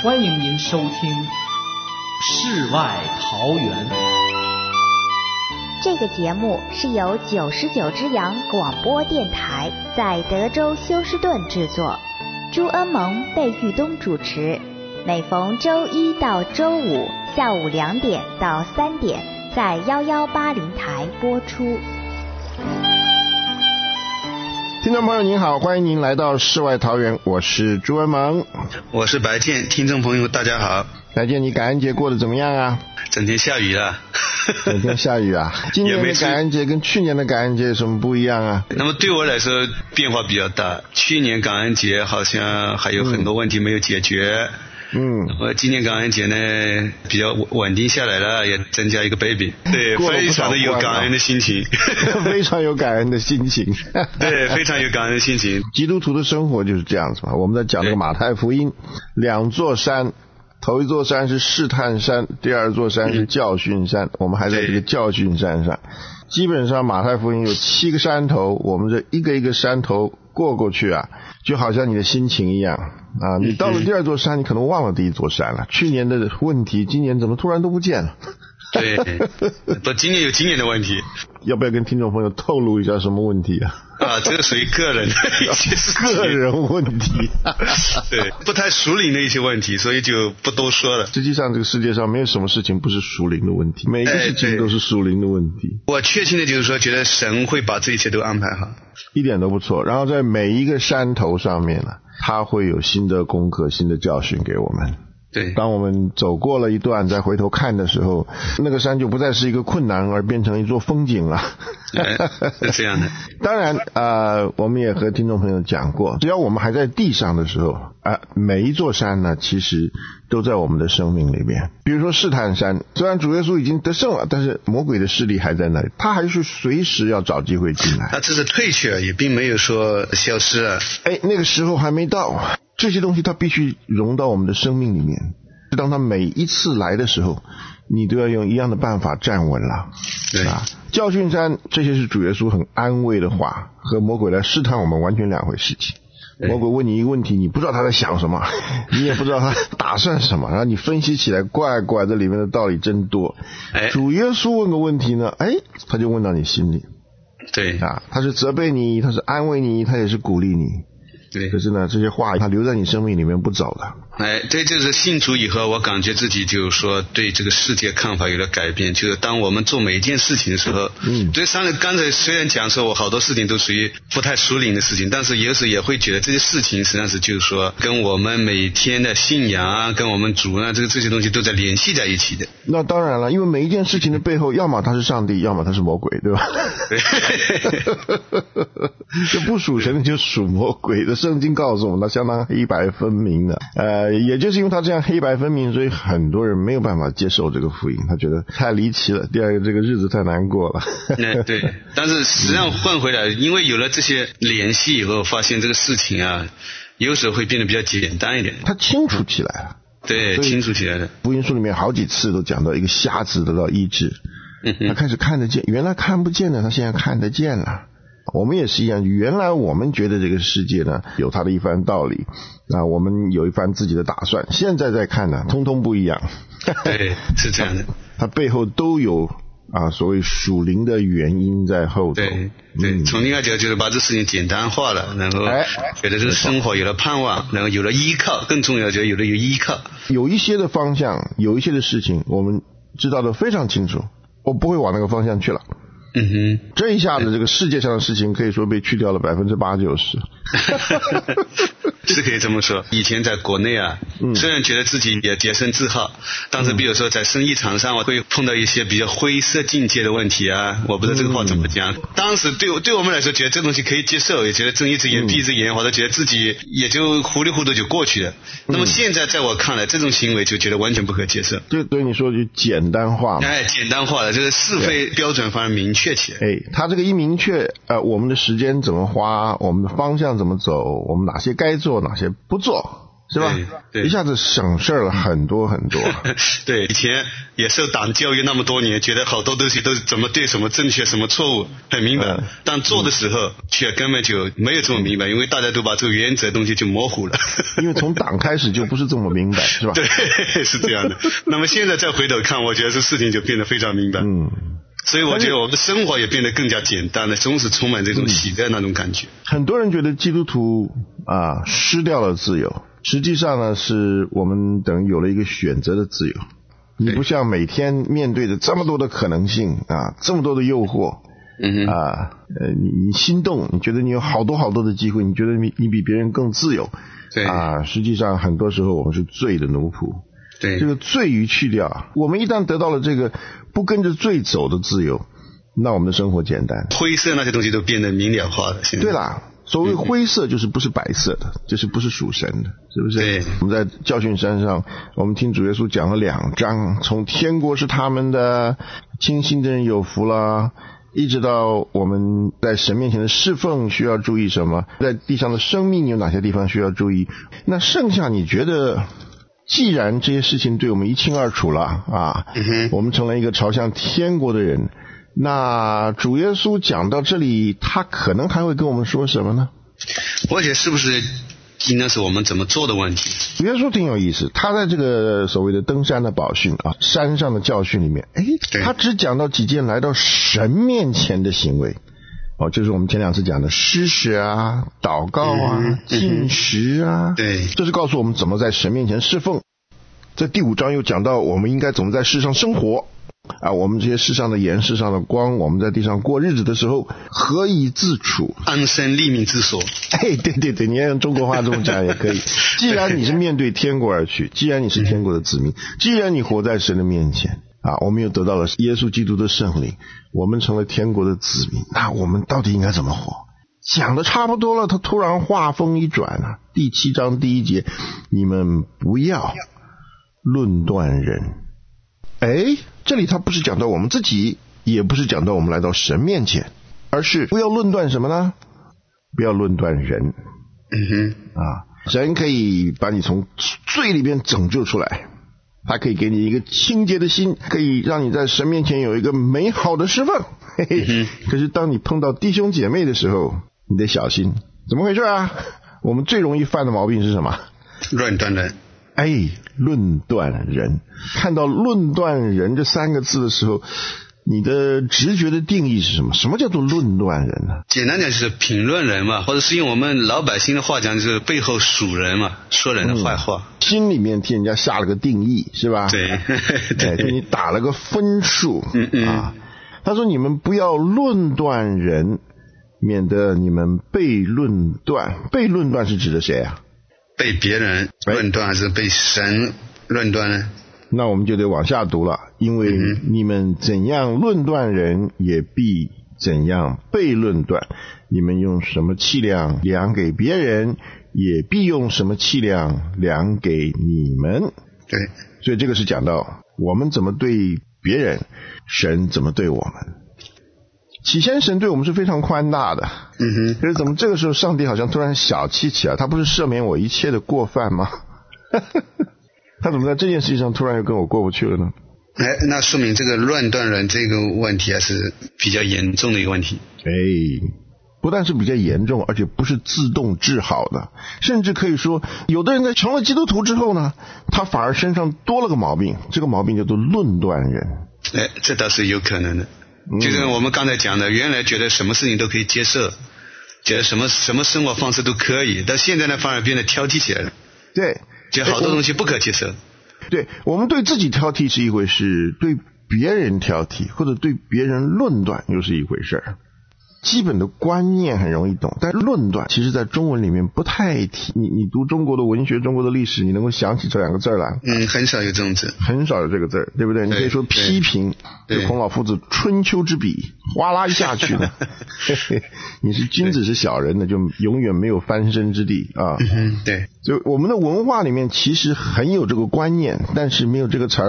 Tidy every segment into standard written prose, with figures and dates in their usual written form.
欢迎您收听世外桃源。 这个节目是由99之阳广播电台在德州休斯顿制作，朱恩蒙、贝玉东主持，每逢周一到周五下午2点到3点在1180台播出。 听众朋友您好，欢迎您来到世外桃源，我是朱恩蒙， 我是白健。听众朋友大家好。 白健，你感恩节过得怎么样啊？ 整天下雨了。 整天下雨啊？今年的感恩节跟去年的感恩节有什么不一样啊？ 那么对我来说变化比较大，去年感恩节好像还有很多问题没有解决。我今年感恩节呢比较稳定下来了，也增加一个 baby， 对，非常的有感恩的心情。 非常有感恩的心情。 对，非常有感恩的心情。 基督徒的生活就是这样子嘛。我们在讲这个马太福音，两座山，头一座山是试探山，第二座山是教训山，我们还在这个教训山上。基本上马太福音有7个山头，我们这一个一个山头过去啊，就好像你的心情一样啊。你到了第二座山，你可能忘了第一座山了，去年的问题今年怎么突然都不见了。 对，不，今年有今年的问题。 要不要跟听众朋友透露一下什么问题啊？ 这个属于个人的一些事情， 个人问题。 对，不太属灵的一些问题，所以就不多说了。 实际上这个世界上没有什么事情不是属灵的问题，每个事情都是属灵的问题。 我确信的就是说，觉得神会把这一切都安排好， 一点都不错。然后在每一个山头上面呢，他会有新的功课、新的教训给我们。 对， 当我们走过了一段再回头看的时候，那个山就不再是一个困难，而变成一座风景了。 是这样的。 当然我们也和听众朋友讲过，只要我们还在地上的时候每一座山呢其实都在我们的生命里面。比如说试探山，虽然主耶稣已经得胜了，但是魔鬼的势力还在那里，他还是随时要找机会进来。 他只是退却而已，并没有说消失了。 那个时候还没到，这些东西它必须融到我们的生命里面。当他每一次来的时候，你都要用一样的办法站稳了。 对啊， 教训山，这些是主耶稣很安慰的话，和魔鬼来试探我们完全两回事情。魔鬼问你一个问题，你不知道他在想什么，你也不知道他打算什么，然后你分析起来怪这里面的道理真多。主耶稣问个问题呢，他就问到你心里。 对啊，他是责备你，他是安慰你，他也是鼓励你。 对， 可是呢，这些话他留在你生命里面不走的。 这就是信主以后，我感觉自己就是说对这个世界看法有了改变。就是当我们做每一件事情的时候，所以刚才虽然讲说我好多事情都属于不太属灵的事情，但是有时候也会觉得这些事情实际上是就是说跟我们每天的信仰啊，跟我们主啊，这些东西都在联系在一起的。 那当然了，因为每一件事情的背后，要么他是上帝，要么他是魔鬼，对吧？这不属神的就属魔鬼的。圣经告诉我们，他相当黑白分明的。也就是因为他这样黑白分明，所以很多人没有办法接受这个福音，他觉得太离奇了。第二个，这个日子太难过了。 对，但是实际上换回来，因为有了这些联系以后，发现这个事情啊，有时候会变得比较简单一点。 他清楚起来了。 对，清楚起来了。 福音书里面好几次都讲到一个瞎子得到医治，他开始看得见，原来看不见的他现在看得见了。我们也是一样，原来我们觉得这个世界呢有它的一番道理，我们有一番自己的打算，现在再看呢通通不一样。 对，是这样的。 它背后都有所谓属灵的原因在后头。 对，从另外讲就是把这事情简单化了，然后觉得这个生活有了盼望，然后有了依靠，更重要就是有依靠。 有一些的方向，有一些的事情我们知道的非常清楚，我不会往那个方向去了。这一下子这个世界上的事情可以说被去掉了80%-90%。 是可以这么说。以前在国内虽然觉得自己也洁身自好，但是比如说在生意场上，我会碰到一些比较灰色境界的问题我不知道这个话怎么讲。当时对我们来说觉得这东西可以接受，也觉得睁一只眼闭一只眼，或者觉得自己也就糊里糊涂就过去了。那么现在在我看来，这种行为就觉得完全不可接受。 就对你说就简单化嘛。 简单化了，就是是非标准反而明确起来。 他这个一明确我们的时间怎么花，我们的方向怎么走，我们哪些该做哪些不做， 是吧？ 对， 一下子省事了很多很多。 对，以前也受党教育那么多年，觉得好多东西都是怎么对什么正确什么错误很明白，但做的时候却根本就没有这么明白，因为大家都把这个原则的东西就模糊了。 因为从党开始就不是这么明白，是吧？ 对，是这样的。那么现在再回头看，我觉得这事情就变得非常明白。所以我觉得我们的生活也变得更加简单了，总是充满这种喜乐那种感觉。 很多人觉得基督徒失掉了自由，实际上呢是我们等于有了一个选择的自由。你不像每天面对着这么多的可能性这么多的诱惑，你心动，你觉得你有好多好多的机会，你觉得你比别人更自由， 对实际上很多时候我们是罪的奴仆。 对， 这个罪与去掉，我们一旦得到了这个不跟着罪走的自由，那我们的生活简单， 灰色那些东西都变得明了化了。 对啦，所谓灰色就是不是白色的，就是不是属神的，是不是？ 对。 我们在教训山上，我们听主耶稣讲了2章，从天国是他们的，清心的人有福啦，一直到我们在神面前的侍奉需要注意什么，在地上的生命有哪些地方需要注意。那剩下你觉得既然这些事情对我们一清二楚了我们成了一个朝向天国的人，那主耶稣讲到这里，他可能还会跟我们说什么呢？ 我觉得是不是应该是我们怎么做的问题。 主耶稣挺有意思，他在这个所谓的登山的宝训山上的教训里面，他只讲到几件来到神面前的行为就是我们前2次讲的施舍祷告禁食对， 这是告诉我们怎么在神面前侍奉。在第5章又讲到我们应该怎么在世上生活我们这些世上的盐世上的光，我们在地上过日子的时候何以自处， 安身立命之所。 对，你要用中国话这么讲也可以。既然你是面对天国而去，既然你是天国的子民，既然你活在神的面前我们又得到了耶稣基督的圣灵，我们成了天国的子民，那我们到底应该怎么活？讲的差不多了，他突然话锋一转第7章第1节，你们不要论断人。这里他不是讲到我们自己，也不是讲到我们来到神面前，而是不要论断什么呢？不要论断人。神可以把你从罪里边拯救出来，他可以给你一个清洁的心，可以让你在神面前有一个美好的侍奉。可是当你碰到弟兄姐妹的时候，你得小心。怎么回事我们最容易犯的毛病是什么？ 论断人。 论断人。看到论断人这3个字的时候，你的直觉的定义是什么？什么叫做论断人呢？ 简单讲就是评论人嘛，或者是用我们老百姓的话讲，就是背后数人嘛，说人的坏话。 心里面替人家下了个定义，是吧？ 对， 给你打了个分数。他说你们不要论断人，免得你们被论断。被论断是指的谁被别人论断还是被神论断呢？ 那我们就得往下读了，因为你们怎样论断人，也必怎样被论断。你们用什么器量量给别人，也必用什么器量量给你们。 对， 所以这个是讲到我们怎么对别人，神怎么对我们。起先神对我们是非常宽大的，可是怎么这个时候上帝好像突然小气起来？他不是赦免我一切的过犯吗？他怎么在这件事情上突然又跟我过不去了呢？ 那说明这个论断人这个问题还是比较严重的一个问题。 不但是比较严重，而且不是自动治好的，甚至可以说有的人在成了基督徒之后呢，他反而身上多了个毛病，这个毛病叫做论断人。 这倒是有可能的。就是我们刚才讲的，原来觉得什么事情都可以接受，觉得什么生活方式都可以，但现在呢反而变得挑剔起来了。 对， 觉得好多东西不可接受。 对，我们对自己挑剔是一回事，对别人挑剔或者对别人论断又是一回事。基本的观念很容易懂，但论断其实在中文里面不太提。你读中国的文学，中国的历史，你能够想起这2个字来？ 很少有这种字， 很少有这个字，对不对？你可以说批评，就孔老夫子春秋之笔哗啦一下去呢。你是君子是小人的，就永远没有翻身之地对， 就我们的文化里面其实很有这个观念，但是没有这个词儿。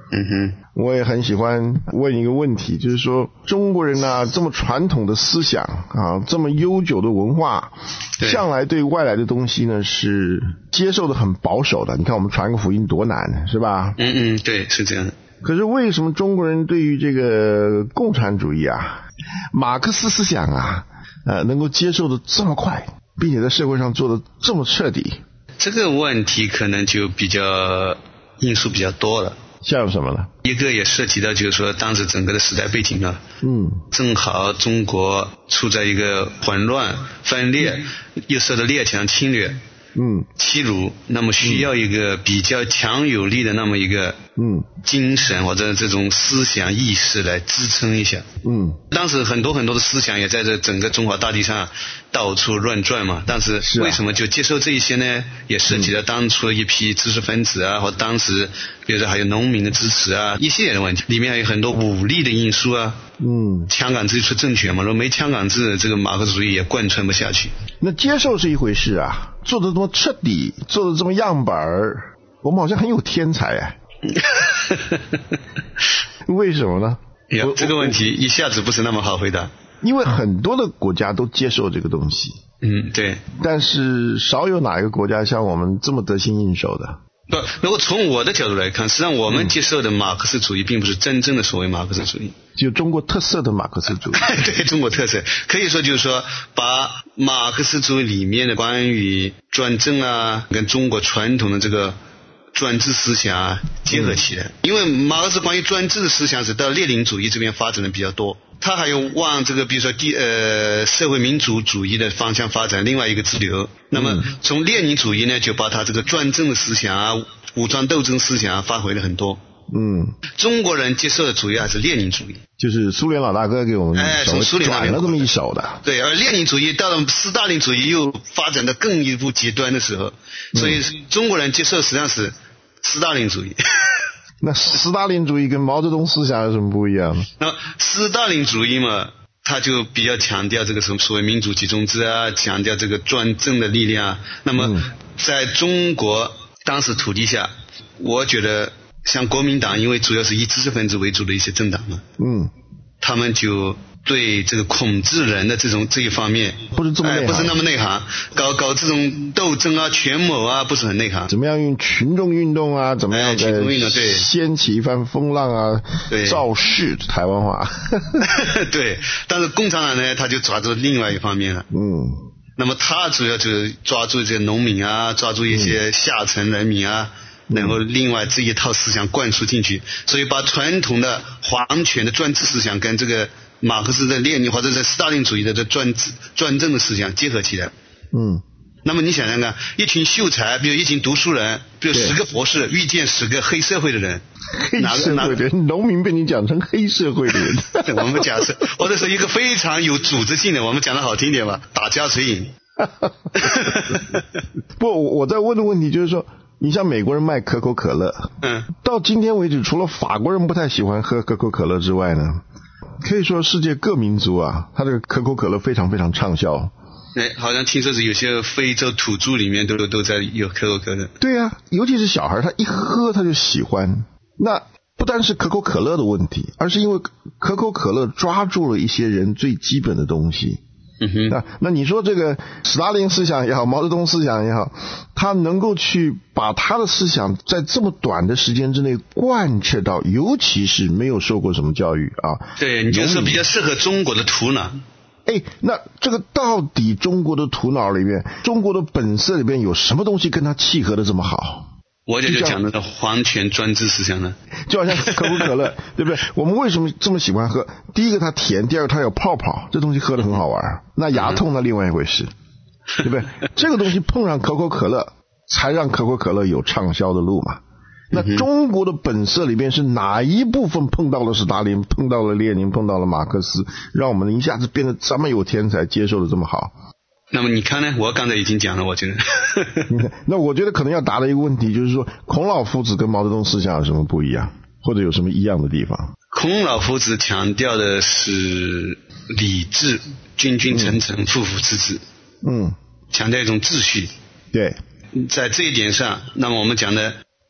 我也很喜欢问一个问题，就是说中国人啊，这么传统的思想啊，这么悠久的文化，向来对外来的东西呢是接受的很保守的。你看我们传个福音多难，是吧？ 对，是这样的。 可是为什么中国人对于这个共产主义啊、马克思思想啊，能够接受的这么快，并且在社会上做的这么彻底？ 这个问题可能就比较因素比较多了。 像什么呢？ 一个也涉及到就是说当时整个的时代背景了。正好中国处在一个混乱、分裂，又受到列强侵略。欺辱，那么需要一个比较强有力的那么一个精神或者这种思想意识来支撑一下。当时很多的思想也在这整个中华大地上到处乱转嘛，但是为什么就接受这一些呢？也涉及到当初一批知识分子啊，或当时比如说还有农民的支持啊，一系列的问题，里面还有很多武力的因素啊。枪杆子出政权嘛，如果没枪杆子，这个马克思主义也贯穿不下去。 那接受是一回事啊，做得这么彻底，做得这么样板儿，我们好像很有天才为什么呢？ 这个问题一下子不是那么好回答。 因为很多的国家都接受这个东西。 对。 但是少有哪一个国家像我们这么得心应手的。 不，如果从我的角度来看，实际上我们接受的马克思主义并不是真正的所谓马克思主义， 就中国特色的马克思主义。 对，中国特色可以说就是说把马克思主义里面的关于专政啊跟中国传统的这个专制思想啊结合起来。因为马克思关于专制的思想是到列宁主义这边发展的比较多，他还有往这个比如说社会民主主义的方向发展另外一个支流。那么从列宁主义呢，就把他这个专政的思想啊、武装斗争思想啊发挥了很多。中国人接受的主要还是列宁主义， 就是苏联老大哥给我们从苏联转了这么一手的。 对，而列宁主义到了斯大林主义又发展的更一步极端的时候，所以中国人接受实际上是斯大林主义。 那斯大林主义跟毛泽东思想有什么不一样呢？ 那斯大林主义嘛，他就比较强调这个什么所谓民主集中制啊，强调这个专政的力量啊。那么在中国当时土地下，我觉得像国民党，因为主要是以知识分子为主的一些政党嘛，他们就对这个控制人的这一方面不是那么内行，搞这种斗争啊、权谋啊，不是很内行。 怎么样用群众运动啊？怎么样掀起一番风浪啊？造势，台湾话。 对，但是共产党呢，他就抓住另外一方面了。那么他主要就是抓住这些农民啊，抓住一些下层人民啊。然后另外这一套思想灌输进去，所以把传统的皇权的专制思想跟这个马克思的列宁或者是斯大林主义的这专政的思想结合起来。那么你想想看，一群秀才，比如一群读书人，比如10个博士遇见10个黑社会的人， 黑社会的人，农民被你讲成黑社会的人。 我们假设，或者是一个非常有组织性的，我们讲的好听点吧，打家水饮。 不，我在问的问题就是说，你像美国人卖可口可乐，到今天为止，除了法国人不太喜欢喝可口可乐之外呢，可以说世界各民族啊，它这个可口可乐非常非常畅销。 好像听说是有些非洲土著里面都在有可口可乐。 对啊，尤其是小孩，他一喝他就喜欢。那不单是可口可乐的问题，而是因为可口可乐抓住了一些人最基本的东西。那你说这个斯大林思想也好，毛泽东思想也好，他能够去把他的思想在这么短的时间之内贯彻到，尤其是没有受过什么教育啊。 对，你就是比较适合中国的土壤。 那这个到底中国的头脑里面，中国的本色里面有什么东西跟他契合的这么好？ 我就讲那个皇权专制思想呢， 就好像可口可乐，对不对？我们为什么这么喜欢喝？第一个它甜，第二个它有泡泡，这东西喝得很好玩。那牙痛那另外一回事，对不对？这个东西碰上可口可乐，才让可口可乐有畅销的路嘛。那中国的本色里面是哪一部分碰到了斯大林，碰到了列宁，碰到了马克思，让我们一下子变得这么有天才，接受的这么好？ 那么你看呢？我刚才已经讲了，我觉得。 那我觉得可能要答的一个问题就是说，孔老夫子跟毛泽东思想有什么不一样，或者有什么一样的地方？ 孔老夫子强调的是礼制，君君臣臣，父父子子，强调一种秩序。 对， 在这一点上，那么我们讲的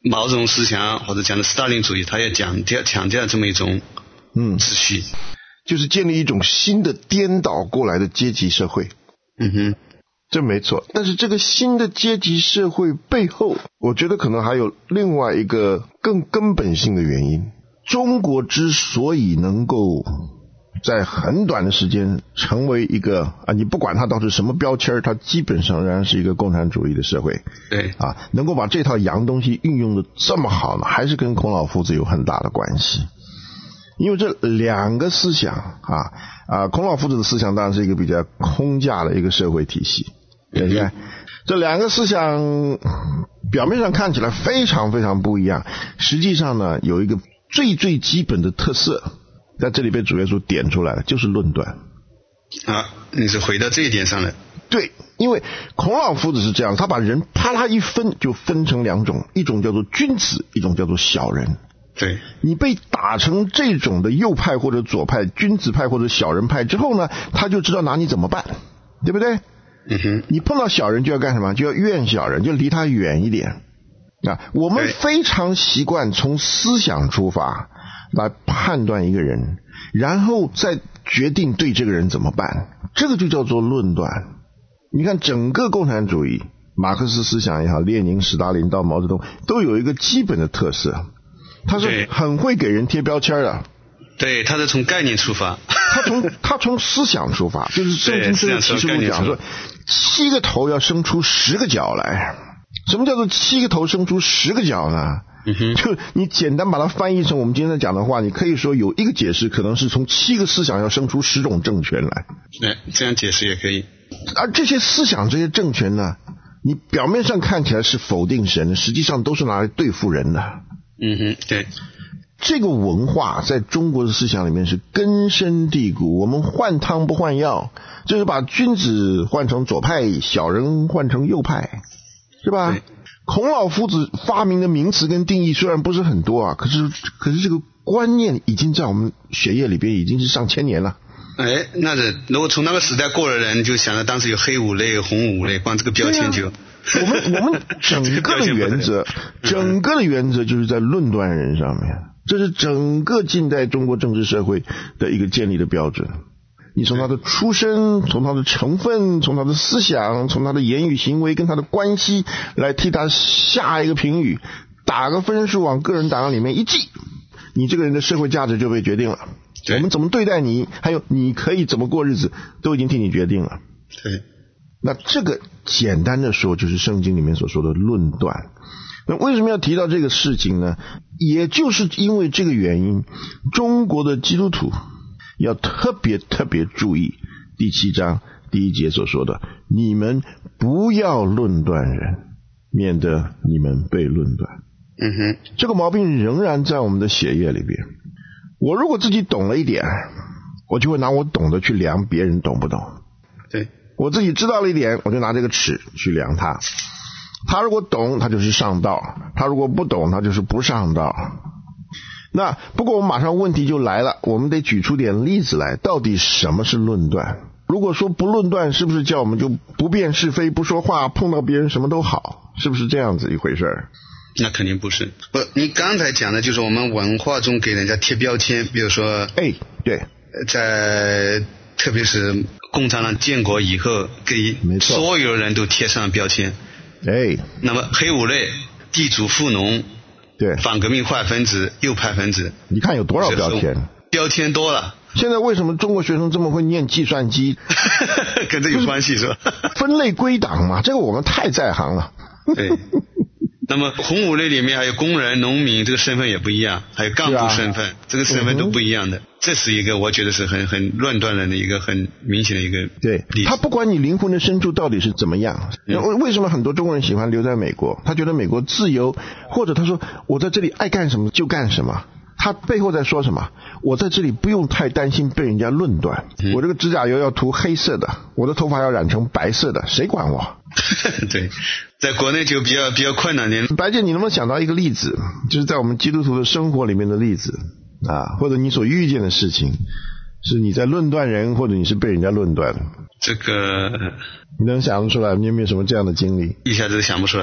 毛泽东思想或者讲的斯大林主义，他也强调这么一种秩序， 就是建立一种新的颠倒过来的阶级社会。这没错。但是这个新的阶级社会背后，我觉得可能还有另外一个更根本性的原因。中国之所以能够在很短的时间成为一个你不管它到底什么标签，它基本上仍然是一个共产主义的社会。 对能够把这套洋东西运用的这么好呢，还是跟孔老夫子有很大的关系。因为这两个思想孔老夫子的思想当然是一个比较空架的一个社会体系，对不对？这两个思想表面上看起来非常非常不一样，实际上呢有一个最基本的特色，在这里被主耶稣点出来了，就是论断。 你是回到这一点上来。 对，因为孔老夫子是这样，他把人啪啦一分就分成两种，一种叫做君子，一种叫做小人。 对， 你被打成这种的右派或者左派，君子派或者小人派之后呢，他就知道拿你怎么办，对不对？你碰到小人就要干什么？就要怨小人，就离他远一点。我们非常习惯从思想出发来判断一个人，然后再决定对这个人怎么办，这个就叫做论断。你看整个共产主义，马克思思想也好，列宁、斯大林到毛泽东，都有一个基本的特色，他是很会给人贴标签的。 对，他是从概念出发， 他从思想出发，就是圣经这个启示录讲说，7个头要生出10个脚来。什么叫做7个头生出10个脚呢？就你简单把它翻译成我们今天讲的话，你可以说有一个解释，可能是从7个思想要生出10种政权来。 这样解释也可以。 而这些思想、这些政权呢，你表面上看起来是否定神的，实际上都是拿来对付人的。 对。 这个文化在中国的思想里面是根深蒂固，我们换汤不换药，就是把君子换成左派，小人换成右派，是吧？孔老夫子发明的名词跟定义虽然不是很多可是这个观念已经在我们血液里边已经是上千年了。 那是如果从那个时代过的人，就想到当时有黑五类、红五类，光这个标签就我们整个的原则整个的原则就是在论断人上面，这是整个近代中国政治社会的一个建立的标准。你从他的出身，从他的成分，从他的思想，从他的言语行为跟他的关系来替他下一个评语，打个分数往个人档案里面一记，你这个人的社会价值就被决定了。我们怎么对待你，还有你可以怎么过日子，都已经替你决定了。 对， 那这个简单的说就是圣经里面所说的论断。那为什么要提到这个事情呢？也就是因为这个原因，中国的基督徒要特别注意第7章第1节所说的，你们不要论断人，免得你们被论断。这个毛病仍然在我们的血液里边。我如果自己懂了一点，我就会拿我懂的去量别人懂不懂。 对， 我自己知道了一点，我就拿这个尺去量他。他如果懂，他就是上道；他如果不懂，他就是不上道。那不过我们马上问题就来了，我们得举出点例子来，到底什么是论断？如果说不论断，是不是叫我们就不辨是非，不说话，碰到别人什么都好？是不是这样子一回事？ 那肯定不是。你刚才讲的就是我们文化中给人家贴标签，比如说对， 在特别是共产党建国以后，给所有人都贴上标签。那么黑五类、地主富农， 对， 反革命坏分子、右派分子， 你看有多少标签？ 标签多了。现在为什么中国学生这么会念计算机？ 跟这有关系是吧？ 分类归档嘛，这个我们太在行了。 对。那么红五类里面还有工人、农民，这个身份也不一样，还有干部身份，这个身份都不一样的。这是一个我觉得是很论断人的一个很明显的一个例子。 对，他不管你灵魂的深处到底是怎么样，为什么很多中国人喜欢留在美国？他觉得美国自由，或者他说我在这里爱干什么就干什么。他背后在说什么？我在这里不用太担心被人家论断。我这个指甲油要涂黑色的，我的头发要染成白色的，谁管我？ 对，在国内就比较困难点。 白姐，你能不能想到一个例子，就是在我们基督徒的生活里面的例子或者你所遇见的事情，是你在论断人，或者你是被人家论断？ 这个你能想得出来？你有没有什么这样的经历？ 一下子想不出来。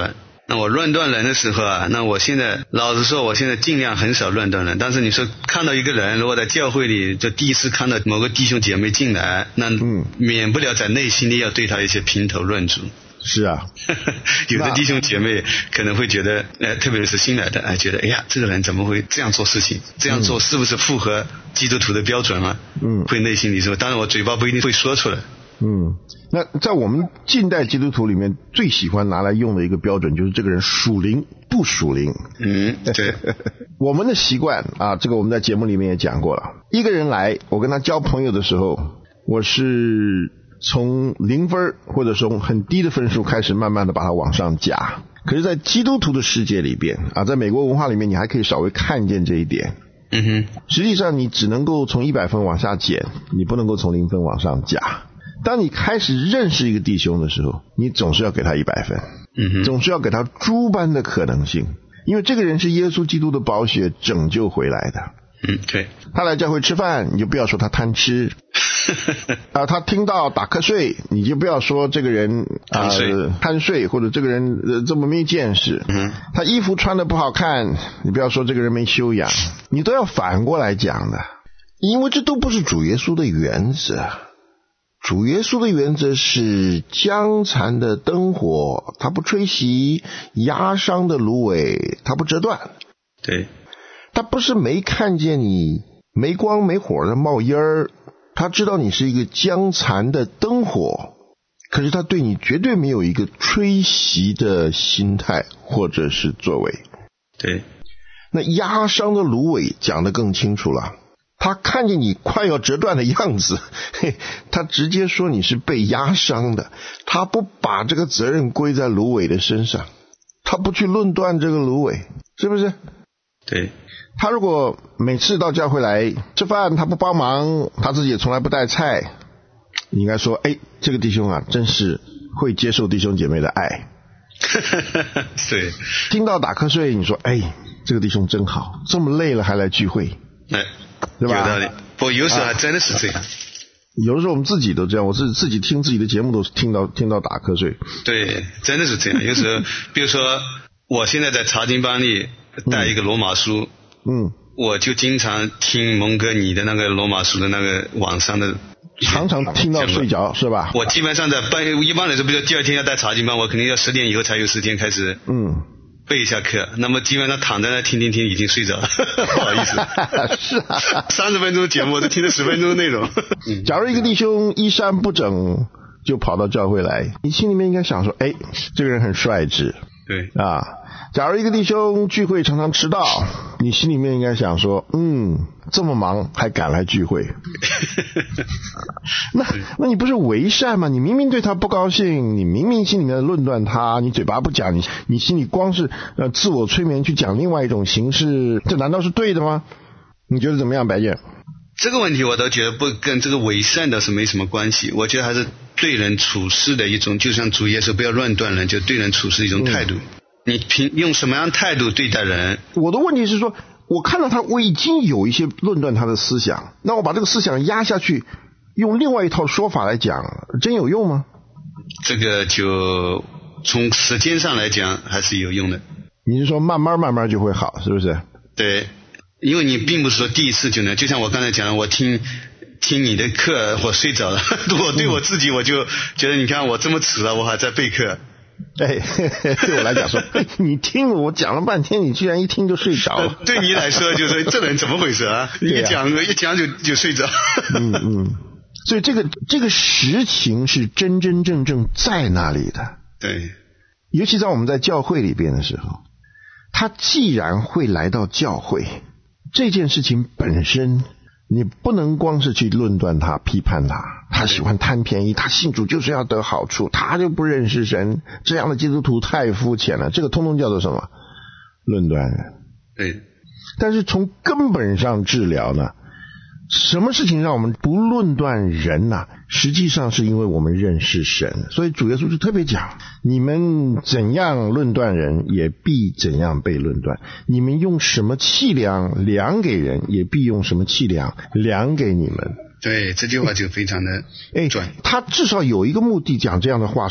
那我论断人的时候啊，那我现在老实说，我现在尽量很少论断人。但是你说看到一个人，如果在教会里就第一次看到某个弟兄姐妹进来，那免不了在内心里要对他一些评头论足。 是啊， 有的弟兄姐妹可能会觉得，特别是新来的，觉得哎呀，这个人怎么会这样做事情？这样做是不是符合基督徒的标准啊？会内心里说，当然我嘴巴不一定会说出来。 那在我们近代基督徒里面，最喜欢拿来用的一个标准就是这个人属灵不属灵。 对。 我们的习惯啊，这个我们在节目里面也讲过了。一个人来，我跟他交朋友的时候，我是从0分或者从很低的分数开始，慢慢的把它往上加。可是在基督徒的世界里边啊，在美国文化里面，你还可以稍微看见这一点。实际上你只能够从100分往下减，你不能够从0分往上加。当你开始认识一个弟兄的时候，你总是要给他100分，总是要给他诸般的可能性，因为这个人是耶稣基督的宝血拯救回来的。 对。 他来教会吃饭，你就不要说他贪吃。他听到打瞌睡，你就不要说这个人贪睡，或者这个人这么没见识。他衣服穿得不好看，你不要说这个人没修养，你都要反过来讲的，因为这都不是主耶稣的原则。主耶稣的原则是将残的灯火，他不吹熄；压伤的芦苇，他不折断。 对。 他不是没看见你没光没火的冒烟儿，他知道你是一个将残的灯火，可是他对你绝对没有一个吹熄的心态或者是作为。 对。 那压伤的芦苇讲得更清楚了，他看见你快要折断的样子，他直接说你是被压伤的，他不把这个责任归在芦苇的身上，他不去论断这个芦苇，是不是？ 对。 他如果每次到教会来吃饭，他不帮忙，他自己也从来不带菜，你应该说，这个弟兄啊，真是会接受弟兄姐妹的爱。 对。 听到打瞌睡，你说，这个弟兄真好，这么累了还来聚会。对吧？ 有道理。我有时候还真的是这样。 有的时候我们自己都这样，我是自己听自己的节目都听到打瞌睡。 对，真的是这样。有时候比如说我现在在查经班里带一个罗马书，我就经常听蒙哥你的那个罗马书的那个网上的， 常常听到睡着是吧？ 我基本上一般来说，比如第二天要带查经班，我肯定要10点以后才有时间开始背一下课，那么基本上躺在那听已经睡着了。不好意思。 是啊 ，30分钟节目我都听了10分钟的内容。 假如一个弟兄衣衫不整就跑到教会来，你心里面应该想说，这个人很率直。 对啊，假如一个弟兄聚会常常迟到，你心里面应该想说，这么忙还赶来聚会。那你不是为善吗？你明明对他不高兴，你明明心里面论断他，你嘴巴不讲，你心里光是自我催眠去讲另外一种形式，这难道是对的吗？你觉得怎么样，白健？ 这个问题我倒觉得不跟这个为善的是没什么关系，我觉得还是对人处事的一种，就像主耶稣不要乱断人，就对人处事一种态度。你用什么样的态度对待人？ 我的问题是说，我看到他，我已经有一些论断他的思想，那我把这个思想压下去，用另外一套说法来讲，真有用吗？ 这个就从时间上来讲还是有用的。 你是说慢慢就会好，是不是？ 对，因为你并不是说第一次就能，就像我刚才讲的，我听你的课我睡着了，我对我自己我就觉得，你看我这么迟了我还在备课。 对我来讲说，你听我讲了半天，你居然一听就睡着了。 对你来说就是这人怎么回事啊？一讲就睡着。 所以这个实情是真真正正在那里的。 对， 尤其在我们在教会里边的时候，他既然会来到教会，这件事情本身你不能光是去论断他批判他喜欢贪便宜，他信主就是要得好处，他就不认识神，这样的基督徒太肤浅了，这个通通叫做什么？论断人。 对。 但是从根本上治疗呢，什么事情让我们不论断人呢？实际上是因为我们认识神，所以主耶稣就特别讲，你们怎样论断人，也必怎样被论断；你们用什么器量量给人，也必用什么器量量给你们。 对，这句话就非常的准。 他至少有一个目的讲这样的话，是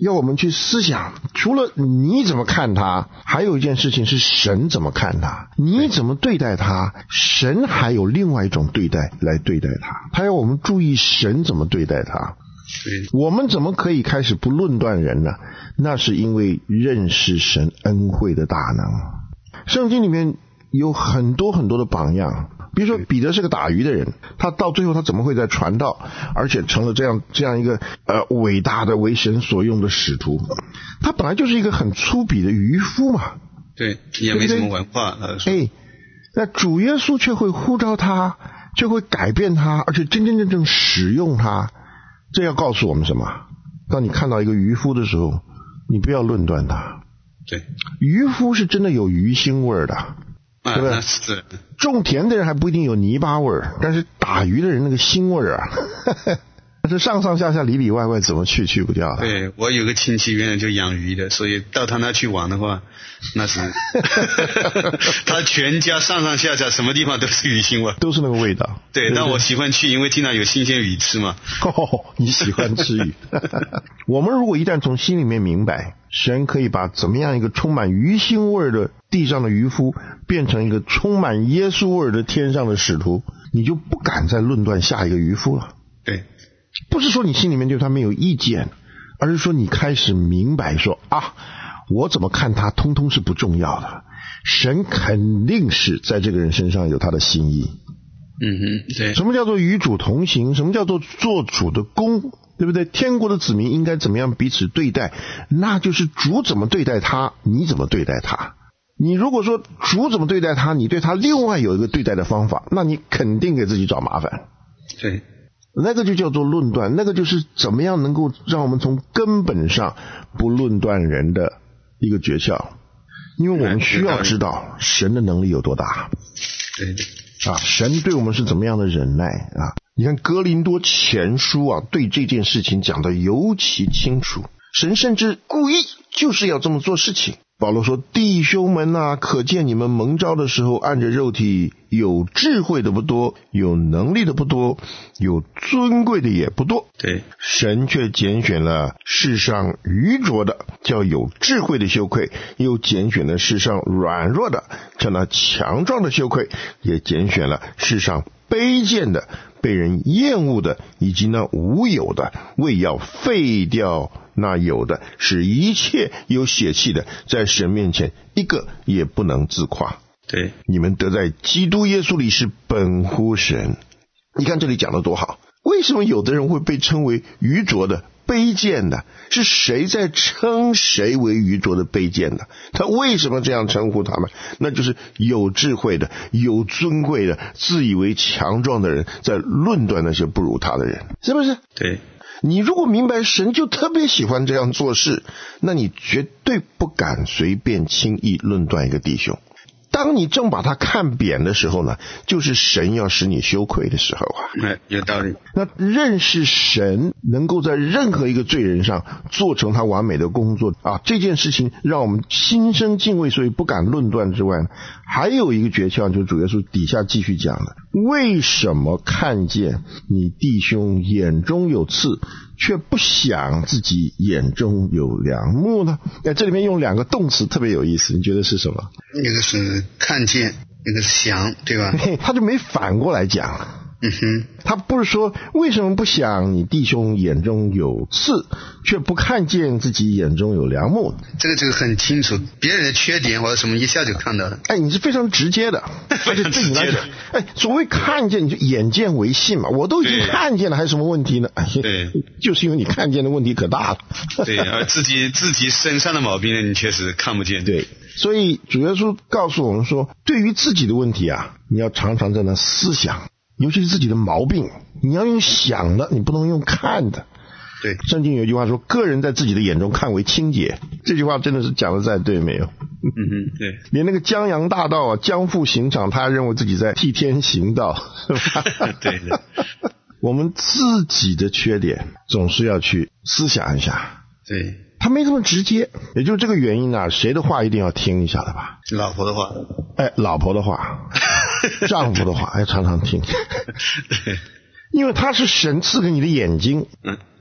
要我们去思想，除了你怎么看他，还有一件事情是神怎么看他。你怎么对待他，神还有另外一种对待来对待他，他要我们注意神怎么对待他。我们怎么可以开始不论断人呢？那是因为认识神恩惠的大能。圣经里面有很多很多的榜样，比如说彼得是个打鱼的人，他到最后他怎么会在传道，而且成了这样一个伟大的为神所用的使徒？他本来就是一个很粗鄙的渔夫嘛， 对，也没什么文化。 那主耶稣却会呼召他，却会改变他，而且真真正正使用他。这要告诉我们什么？当你看到一个渔夫的时候，你不要论断他。 对， 渔夫是真的有鱼腥味的，对不对？ 是。 种田的人还不一定有泥巴味，但是打鱼的人那个腥味啊，这上上下下里里外外怎么去不掉的。 对，我有个亲戚原来就养鱼的，所以到他那去玩的话，那是他全家上上下下什么地方都是鱼腥味， 都是那个味道。 对，但我喜欢去，因为经常有新鲜鱼吃嘛。 你喜欢吃鱼。我们如果一旦从心里面明白，神可以把怎么样一个充满鱼腥味的地上的渔夫变成一个充满耶稣味的天上的使徒，你就不敢再论断下一个渔夫了。 对， 不是说你心里面对他没有意见，而是说你开始明白说我怎么看他通通是不重要的，神肯定是在这个人身上有他的心意。 对。 什么叫做与主同行？什么叫做做主的工？对不对？天国的子民应该怎么样彼此对待？那就是主怎么对待他，你怎么对待他。你如果说主怎么对待他，你对他另外有一个对待的方法，那你肯定给自己找麻烦。 对， 那个就叫做论断，那个就是怎么样能够让我们从根本上不论断人的一个诀窍。因为我们需要知道神的能力有多大。 对， 神对我们是怎么样的忍耐啊？你看哥林多前书对这件事情讲得尤其清楚，神甚至故意就是要这么做事情。保罗说，弟兄们可见你们蒙召的时候，按着肉体有智慧的不多，有能力的不多，有尊贵的也不多。 对， 神却拣选了世上愚拙的，叫有智慧的羞愧；又拣选了世上软弱的，叫那强壮的羞愧；也拣选了世上卑贱的，被人厌恶的，以及那无有的，为要废掉那有的，使一切有血气的在神面前一个也不能自夸。 对， 你们得在基督耶稣里是本乎神。你看这里讲得多好，为什么有的人会被称为愚拙的、卑贱的？是谁在称谁为愚拙的、卑贱的？他为什么这样称呼他们？那就是有智慧的、有尊贵的、自以为强壮的人在论断那些不如他的人，是不是？ 对， 你如果明白神就特别喜欢这样做事，那你绝对不敢随便轻易论断一个弟兄。当你正把他看扁的时候呢，就是神要使你羞愧的时候有道理。 那认识神能够在任何一个罪人上做成他完美的工作这件事情让我们心生敬畏，所以不敢论断之外呢，还有一个诀窍，就是主耶稣底下继续讲的，为什么看见你弟兄眼中有刺，却不想自己眼中有梁木呢？这里面用两个动词特别有意思，你觉得是什么？ 一个是看见，一个是想，对吧？ 他就没反过来讲。他不是说为什么不想你弟兄眼中有刺，却不看见自己眼中有梁木？ 这个很清楚，别人的缺点或者什么一下就看到了。 你是非常直接的， 非常直接的。 所谓看见，你就眼见为信嘛，我都已经看见了，还有什么问题呢？ 对， 就是因为你看见的问题可大了。 对，而自己身上的毛病呢，你确实看不见。 对，所以主耶稣告诉我们说，对于自己的问题你要常常在那思想，尤其是自己的毛病，你要用想的，你不能用看的。 对， 圣经有一句话说，个人在自己的眼中看为清洁，这句话真的是讲的再对没有？ 对， 连那个江洋大盗江父刑场，他还认为自己在替天行道，是吧？ 对的。 我们自己的缺点总是要去思想一下。 对， 他没这么直接，也就是这个原因谁的话一定要听一下的吧？ 老婆的话， 老婆的话，丈夫的话要常常听。 对， 因为他是神赐给你的眼睛，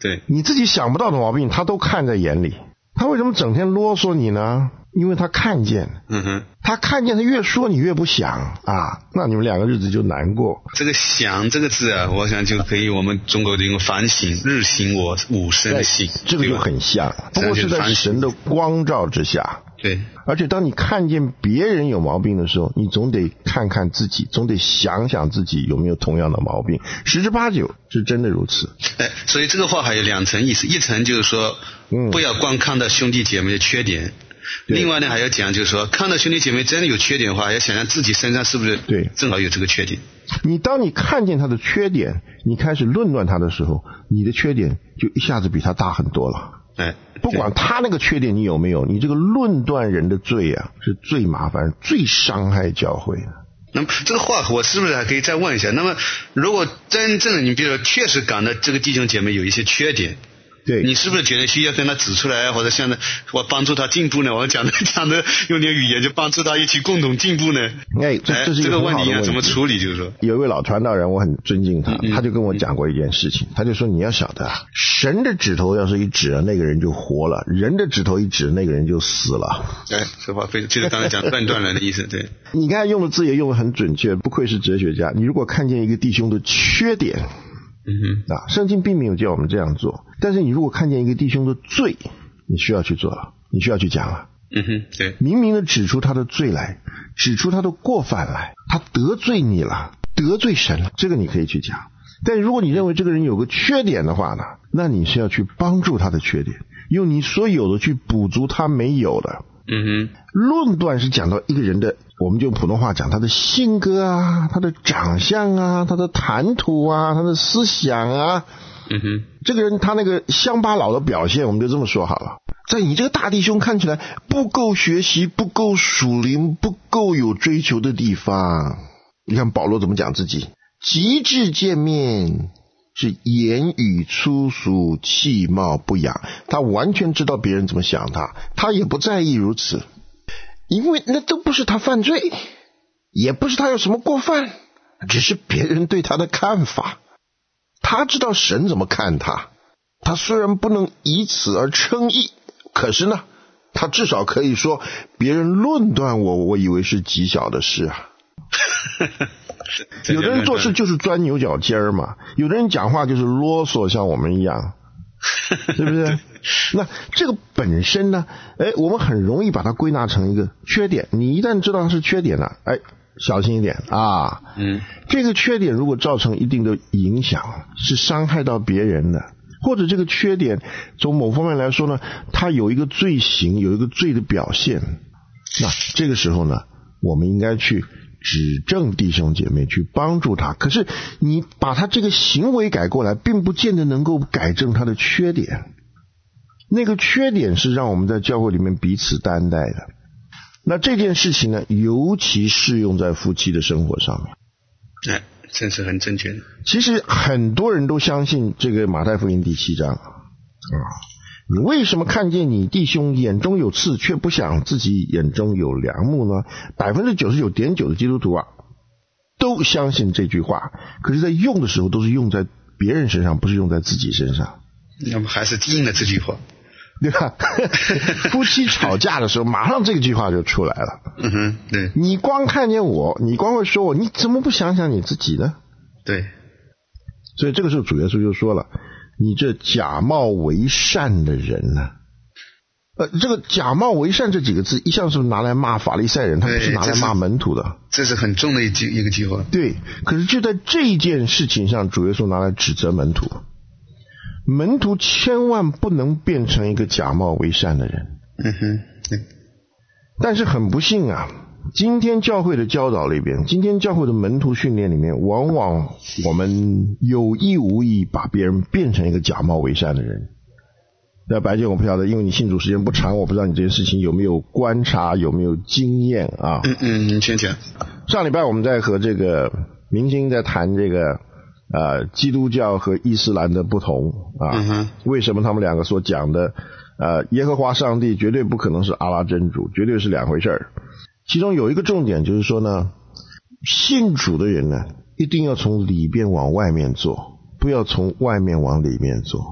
对， 你自己想不到的毛病他都看在眼里。他为什么整天啰嗦你呢？因为他看见，他看见，他越说你越不想啊，那你们两个日子就难过。 这个想这个字啊，我想就可以我们中国的用反省，日省我吾生省， 这个就很像，不过是在神的光照之下。 对， 而且当你看见别人有毛病的时候，你总得看看自己，总得想想自己有没有同样的毛病，十之八九是真的如此。 所以这个话还有两层意思，一层就是说，不要光看到兄弟姐妹的缺点。另外呢，还要讲就是说，看到兄弟姐妹真的有缺点的话，要想想自己身上是不是正好有这个缺点。 当你看见他的缺点，你开始论断他的时候，你的缺点就一下子比他大很多了。不管他那个缺点你有没有，你这个论断人的罪啊，是最麻烦、最伤害教会的。 那么这个话我是不是还可以再问一下？那么如果真正的你比如说确实感到这个弟兄姐妹有一些缺点， 对， 你是不是觉得需要跟他指出来，或者像我帮助他进步呢？我讲的用点语言就帮助他一起共同进步呢？ 这是一个很好的问题。 这个问题应该怎么处理？就是说， 有一位老传道人，我很尊敬他，他就跟我讲过一件事情，他就说你要晓得啊，神的指头要是一指了，那个人就活了；人的指头一指，那个人就死了。 这话就是刚才讲断断了的意思。对， 你刚才用的字也用得很准确，不愧是哲学家。你如果看见一个弟兄的缺点，圣经并没有叫我们这样做，但是你如果看见一个弟兄的罪，你需要去做了，你需要去讲了。 对， 明明的指出他的罪来，指出他的过犯来，他得罪你了，得罪神了，这个你可以去讲。但如果你认为这个人有个缺点的话呢，那你是要去帮助他的缺点，用你所有的去补足他没有的。论断是讲到一个人的，我们就用普通话讲，他的性格啊，他的长相啊，他的谈吐啊，他的思想啊。这个人他那个乡巴佬的表现，我们就这么说好了，在你这个大弟兄看起来不够学习，不够属灵，不够有追求的地方。你看保罗怎么讲自己，极致见面是言语粗俗，气貌不扬。他完全知道别人怎么想他，他也不在意如此，因为那都不是他犯罪，也不是他有什么过犯，只是别人对他的看法。他知道神怎么看他，他虽然不能以此而称义，可是呢，他至少可以说别人论断我以为是极小的事啊。有的人做事就是钻牛角尖儿嘛，有的人讲话就是啰嗦，像我们一样，对不对？那这个本身呢，我们很容易把它归纳成一个缺点。你一旦知道它是缺点了，小心一点啊。这个缺点如果造成一定的影响，是伤害到别人的，或者这个缺点从某方面来说呢，它有一个罪行，有一个罪的表现，那这个时候呢，我们应该去指正弟兄姐妹，去帮助他。可是你把他这个行为改过来，并不见得能够改正他的缺点。那个缺点是让我们在教会里面彼此担待的。那这件事情呢，尤其适用在夫妻的生活上面。 真是很正确的。 其实很多人都相信这个马太福音第7章你为什么看见你弟兄眼中有刺，却不想自己眼中有梁木呢？99.9%的基督徒都相信这句话，可是在用的时候都是用在别人身上，不是用在自己身上。 那么还是应了这句话， 对吧？夫妻吵架的时候，马上这句话就出来了。 对。 你光看见我，你光会说我，你怎么不想想你自己呢？ 对。 所以这个时候主耶稣就说了，你这假冒为善的人呢？这个假冒为善这几个字一向是拿来骂法利赛人，他不是拿来骂门徒的。 这是很重的一个句话。 对，可是就在这件事情上，主耶稣拿来指责门徒。门徒千万不能变成一个假冒为善的人。但是很不幸啊，今天教会的教导里边，今天教会的门徒训练里面，往往我们有意无意把别人变成一个假冒为善的人。那白姐我不晓得，因为你信主时间不长，我不知道你这件事情有没有观察，有没有经验啊？ 你先讲。 上礼拜我们在和这个明星在谈这个基督教和伊斯兰的不同为什么他们两个所讲的耶和华上帝绝对不可能是阿拉真主，绝对是两回事儿。其中有一个重点就是说呢，信主的人呢，一定要从里边往外面做，不要从外面往里面做。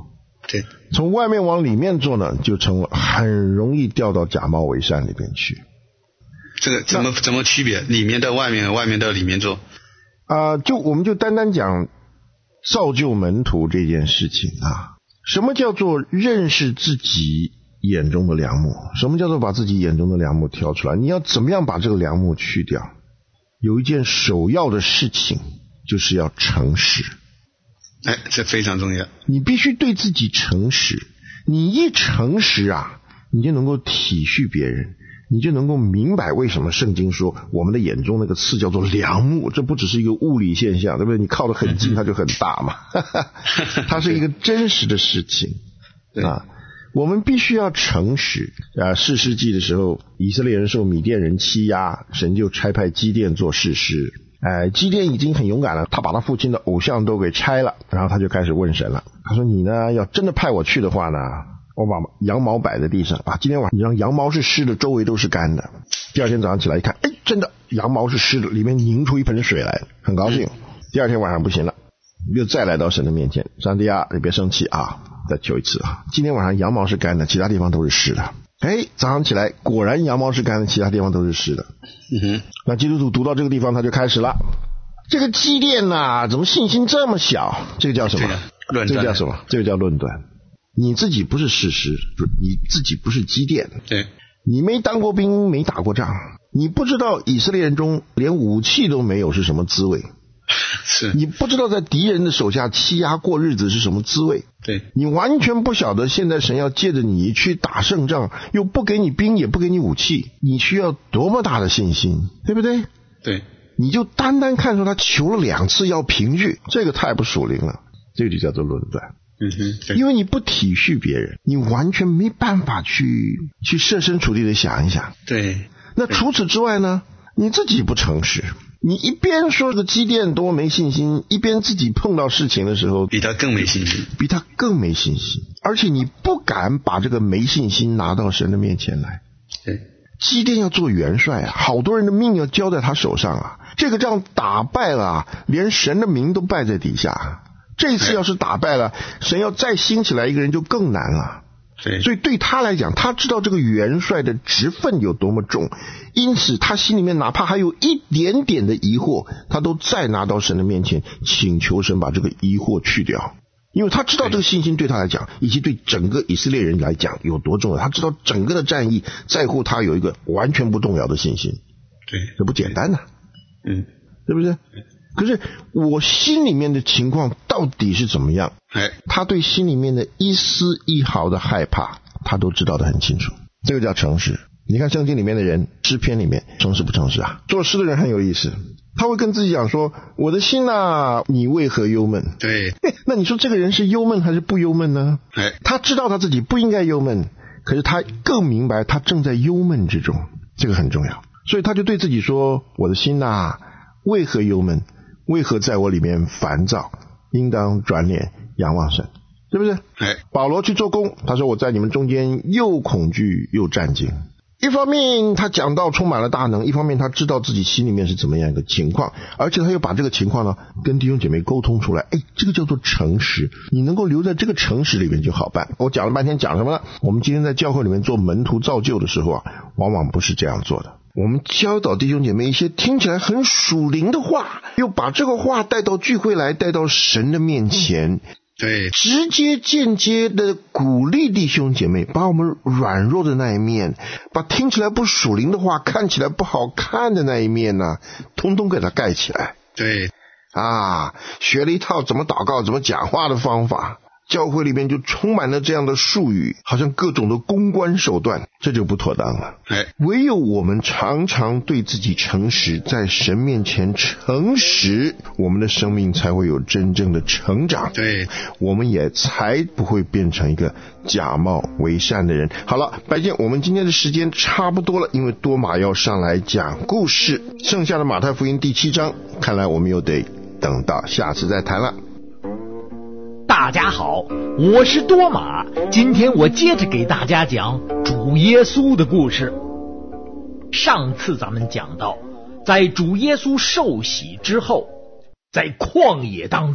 对， 从外面往里面做呢，就成了很容易掉到假冒伪善里边去。 这个怎么区别？里面到外面，外面到里面做？ 我们就单单讲造就门徒这件事情啊。什么叫做认识自己眼中的梁木？什么叫做把自己眼中的梁木挑出来？你要怎么样把这个梁木去掉？有一件首要的事情，就是要诚实。 这非常重要。 你必须对自己诚实。你一诚实啊，你就能够体恤别人，你就能够明白为什么圣经说我们的眼中那个刺叫做梁木。这不只是一个物理现象，对不对？你靠得很近它就很大嘛它是一个真实的事情啊。我们必须要诚实士师记的时候，以色列人受米甸人欺压，神就差派基甸做士师。基甸已经很勇敢了，他把他父亲的偶像都给拆了，然后他就开始问神了。他说你呢，要真的派我去的话呢，我把羊毛摆在地上今天晚上你让羊毛是湿的，周围都是干的。第二天早上起来一看，真的羊毛是湿的，里面凝出一盆水来，很高兴。第二天晚上不行了，又再来到神的面前，上帝啊，你别生气啊，再求一次啊。今天晚上羊毛是干的，其他地方都是湿的。早上起来果然羊毛是干的，其他地方都是湿的。那基督徒读到这个地方他就开始了，这个基甸怎么信心这么小？这个叫什么？这个叫什么？这个叫论断。你自己不是士师，你自己不是基甸， 对， 你没当过兵，没打过仗，你不知道以色列人中连武器都没有是什么滋味。 是你不知道在敌人的手下欺压过日子是什么滋味。 对， 你完全不晓得现在神要借着你去打胜仗，又不给你兵也不给你武器，你需要多么大的信心，对不对？ 对， 你就单单看出他求了2次要平据，这个太不属灵了，这个就叫做论断。因为你不体恤别人，你完全没办法去设身处地的想一想。 对， 那除此之外呢，你自己不诚实，你一边说个基甸多没信心，一边自己碰到事情的时候比他更没信心， 而且你不敢把这个没信心拿到神的面前来。 对， 基甸要做元帅好多人的命要交在他手上这个仗打败了连神的名都败在底下。这一次要是打败了，神要再兴起来一个人就更难了。所以对他来讲，他知道这个元帅的职分有多么重，因此他心里面哪怕还有一点点的疑惑，他都再拿到神的面前请求神把这个疑惑去掉。因为他知道这个信心对他来讲，以及对整个以色列人来讲有多重要。他知道整个的战役在乎他有一个完全不动摇的信心。 对， 这不简单对不对？可是我心里面的情况到底是怎么样？他对心里面的一丝一毫的害怕，他都知道得很清楚。这个叫诚实。你看圣经里面的人，诗篇里面诚实不诚实做诗的人很有意思，他会跟自己讲说，我的心你为何忧闷？ 对， 那你说这个人是忧闷还是不忧闷呢？他知道他自己不应该忧闷，可是他更明白他正在忧闷之中，这个很重要。所以他就对自己说，我的心为何忧闷？为何在我里面烦躁？应当转脸仰望神，对不对？保罗去做工，他说我在你们中间又恐惧又战惊。一方面他讲到充满了大能，一方面他知道自己心里面是怎么样一个情况，而且他又把这个情况跟弟兄姐妹沟通出来。这个叫做诚实。你能够留在这个诚实里面就好办。我讲了半天讲什么呢？我们今天在教会里面做门徒造就的时候往往不是这样做的。我们教导弟兄姐妹一些听起来很属灵的话，又把这个话带到聚会来，带到神的面前， 对， 直接间接的鼓励弟兄姐妹，把我们软弱的那一面，把听起来不属灵的话，看起来不好看的那一面通通给它盖起来。 对学了一套怎么祷告怎么讲话的方法，教会里面就充满了这样的术语，好像各种的公关手段，这就不妥当了。唯有我们常常对自己诚实，在神面前诚实，我们的生命才会有真正的成长。 对， 我们也才不会变成一个假冒伪善的人。好了，白健，我们今天的时间差不多了，因为多马要上来讲故事，剩下的马太福音第7章，看来我们又得等到下次再谈了。 大家好，我是多马，今天我接着给大家讲主耶稣的故事。上次咱们讲到，在主耶稣受洗之后，在旷野当中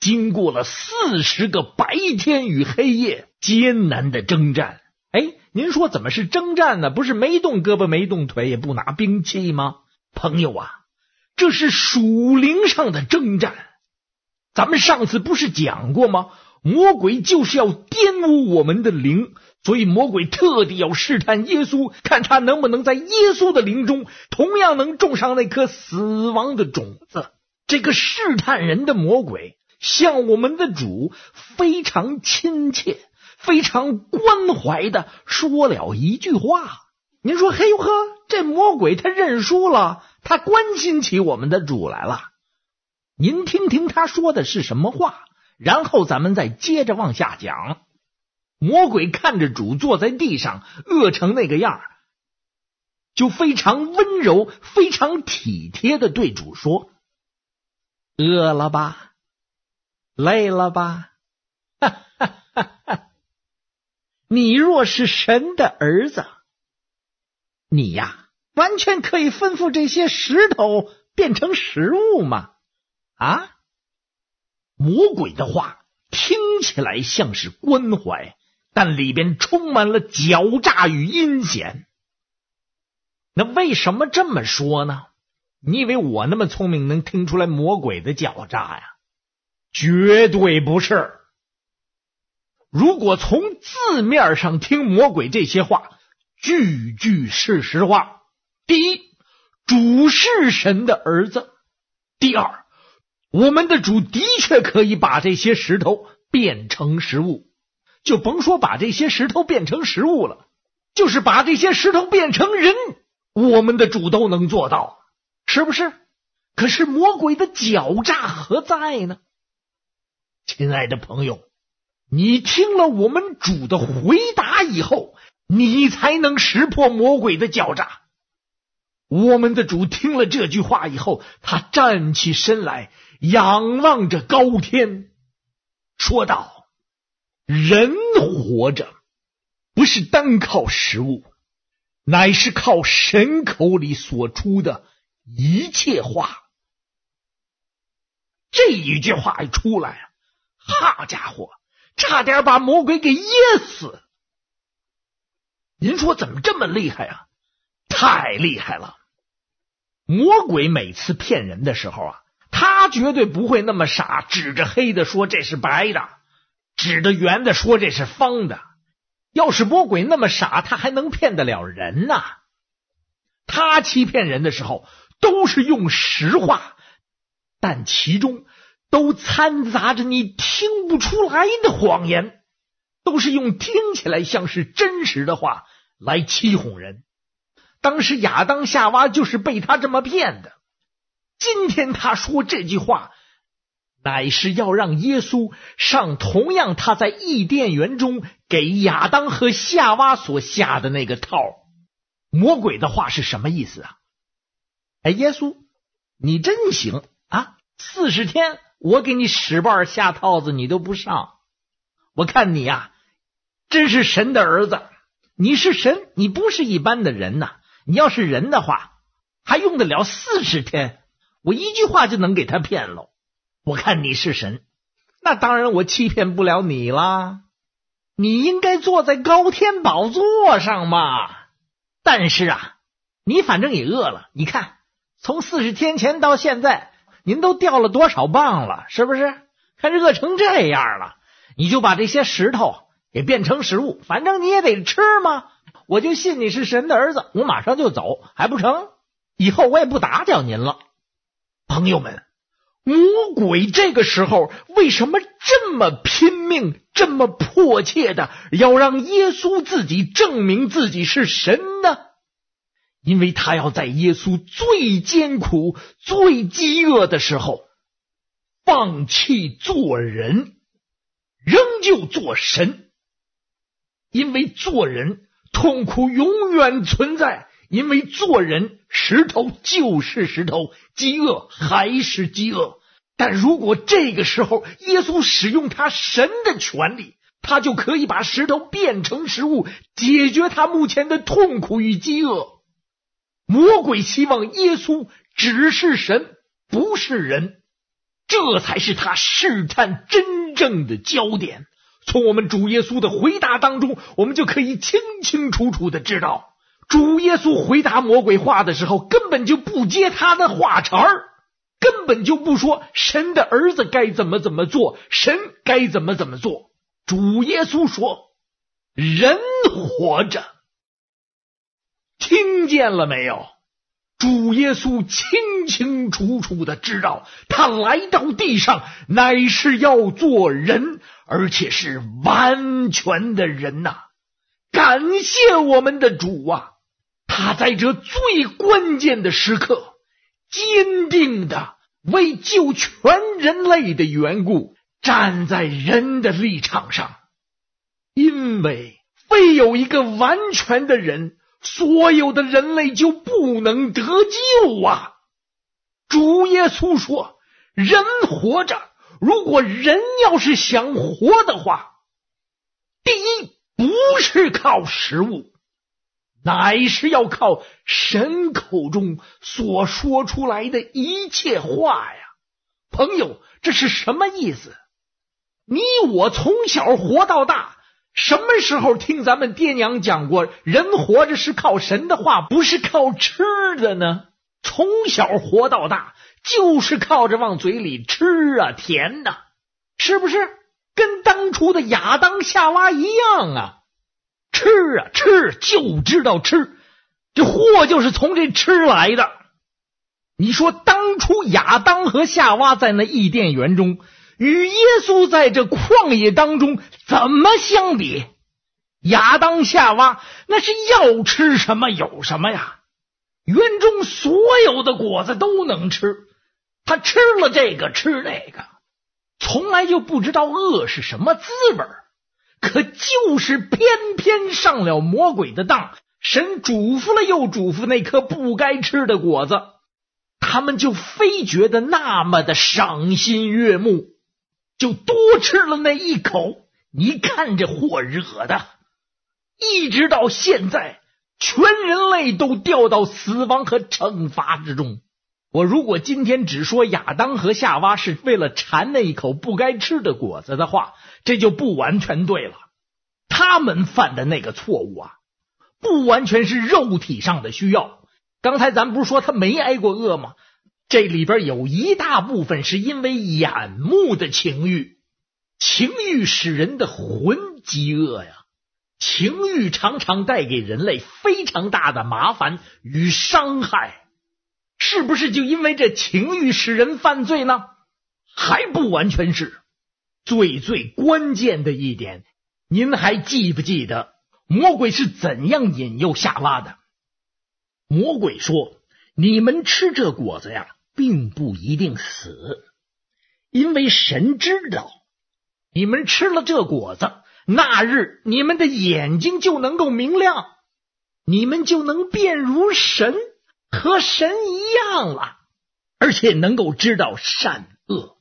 经过了40个白天与黑夜艰难的征战。您说怎么是征战呢？不是没动胳膊没动腿，也不拿兵器吗？朋友啊，这是属灵上的征战。咱们上次不是讲过吗？魔鬼就是要玷污我们的灵，所以魔鬼特地要试探耶稣，看他能不能在耶稣的灵中同样能种上那颗死亡的种子。这个试探人的魔鬼向我们的主非常亲切，非常关怀的说了一句话。您说嘿呦呵，这魔鬼他认输了，他关心起我们的主来了。您听听他说的是什么话，然后咱们再接着往下讲。魔鬼看着主坐在地上饿成那个样，就非常温柔非常体贴的对主说，饿了吧，累了吧，哈哈哈哈，你若是神的儿子，你呀完全可以吩咐这些石头变成食物嘛。魔鬼的话听起来像是关怀，但里边充满了狡诈与阴险。那为什么这么说呢？你以为我那么聪明能听出来魔鬼的狡诈呀？绝对不是。如果从字面上听魔鬼这些话，句句是实话。第一，主是神的儿子。第二，我们的主的确可以把这些石头变成食物，就甭说把这些石头变成食物了，就是把这些石头变成人，我们的主都能做到，是不是？可是魔鬼的狡诈何在呢？亲爱的朋友，你听了我们主的回答以后，你才能识破魔鬼的狡诈。我们的主听了这句话以后，他站起身来，仰望着高天，说道，人活着不是单靠食物，乃是靠神口里所出的一切话。这一句话一出来，好家伙，差点把魔鬼给噎死。您说怎么这么厉害啊？太厉害了。魔鬼每次骗人的时候他绝对不会那么傻，指着黑的说这是白的，指着圆的说这是方的。要是魔鬼那么傻，他还能骗得了人呢？他欺骗人的时候都是用实话，但其中都掺杂着你听不出来的谎言，都是用听起来像是真实的话来欺哄人。当时亚当夏娃就是被他这么骗的。今天他说这句话，乃是要让耶稣上同样他在伊甸园中给亚当和夏娃所下的那个套。魔鬼的话是什么意思啊？耶稣你真行啊，40天我给你使绊下套子你都不上，我看你真是神的儿子。你是神，你不是一般的人呐。你要是人的话，还用得了40天？我一句话就能给他骗喽。我看你是神，那当然我欺骗不了你啦。你应该坐在高天宝座上嘛。但是你反正也饿了，你看从40天前到现在您都掉了多少磅了，是不是？看热成这样了，你就把这些石头给变成食物，反正你也得吃嘛。我就信你是神的儿子，我马上就走，还不成？以后我也不打搅您了。朋友们，魔鬼这个时候为什么这么拼命，这么迫切的要让耶稣自己证明自己是神呢？因为他要在耶稣最艰苦最饥饿的时候放弃做人，仍旧做神。因为做人痛苦永远存在，因为做人石头就是石头，饥饿还是饥饿。但如果这个时候耶稣使用他神的权利，他就可以把石头变成食物，解决他目前的痛苦与饥饿。魔鬼希望耶稣只是神，不是人。 这才是他试探真正的焦点。从我们主耶稣的回答当中，我们就可以清清楚楚的知道，主耶稣回答魔鬼话的时候，根本就不接他的话茬儿，根本就不说神的儿子该怎么做，神该怎么做。主耶稣说，人活着。听见了没有？主耶稣清清楚楚的知道，他来到地上乃是要做人，而且是完全的人呐。感谢我们的主啊，他在这最关键的时刻，坚定的为救全人类的缘故，站在人的立场上。因为非有一个完全的人，所有的人类就不能得救啊！主耶稣说，人活着，如果人要是想活的话，第一不是靠食物，乃是要靠神口中所说出来的一切话呀。朋友，这是什么意思？你我从小活到大，什么时候听咱们爹娘讲过人活着是靠神的话，不是靠吃的呢？从小活到大就是靠着往嘴里吃啊，甜呐，是不是？跟当初的亚当夏娃一样啊，吃啊吃，就知道吃，这祸就是从这吃来的。你说当初亚当和夏娃在那伊甸园中，与耶稣在这旷野当中怎么相比？亚当夏娃那是要吃什么有什么呀，园中所有的果子都能吃，他吃了这个吃那个，从来就不知道饿是什么滋味，可就是偏偏上了魔鬼的当。神嘱咐了又嘱咐那颗不该吃的果子，他们就非觉得那么的赏心悦目，就多吃了那一口。你看这祸惹的，一直到现在全人类都掉到死亡和惩罚之中。我如果今天只说亚当和夏娃是为了馋那一口不该吃的果子的话，这就不完全对了。他们犯的那个错误啊，不完全是肉体上的需要。刚才咱不是说他没挨过饿吗？这里边有一大部分是因为眼目的情欲，情欲使人的魂饥饿呀。情欲常常带给人类非常大的麻烦与伤害，是不是就因为这情欲使人犯罪呢？还不完全是。最关键的一点，您还记不记得魔鬼是怎样引诱夏娃的？魔鬼说，你们吃这果子呀，并不一定死，因为神知道你们吃了这果子，那日你们的眼睛就能够明亮，你们就能变如神，和神一样了，而且能够知道善恶。